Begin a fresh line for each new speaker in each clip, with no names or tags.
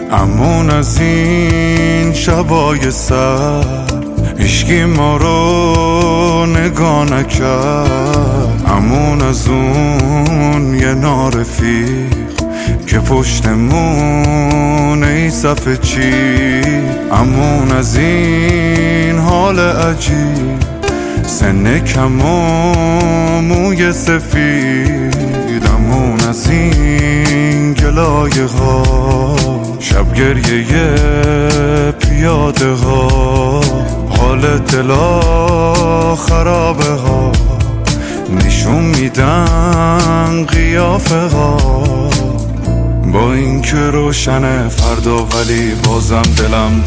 امون از این شبای سر هیچکی ما رو نگاه نکرد. امون از اون یه نارفیق که پشتمون ای صفحه چی. امون از این حال عجیب، سن کم و موی سفید. امون از این گلایه ها، شب گریه پیاده ها، حال دلا خرابه ها، نشون میدن قیافه ها. با این که روشن فردا ولی بازم دلم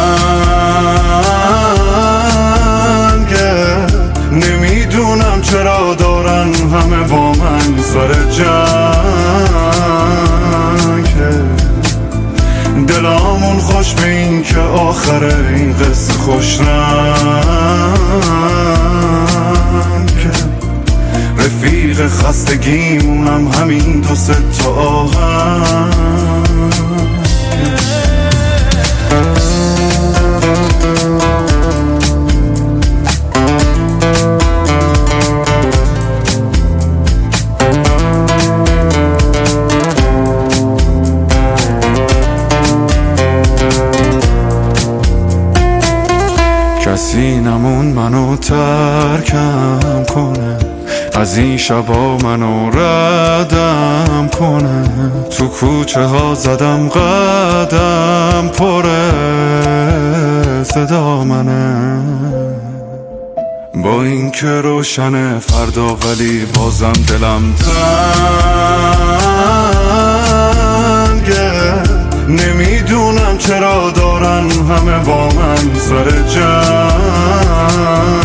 تنگه. نمیدونم چرا دارن همه با من سر جنگه. دلامون خوش به این که آخر این قصه خوش رنگه. رفیق خستگیمونم همین دو سه تا آهنگ. کسی نمون منو ترکم کنه، از این شبا منو ردم کنه. تو کوچه ها زدم قدم، پره صدا منه. با این که روشن فردا ولی بازم دلم تنگه. نمیدونم چرا دارن همه با من سر جنگ.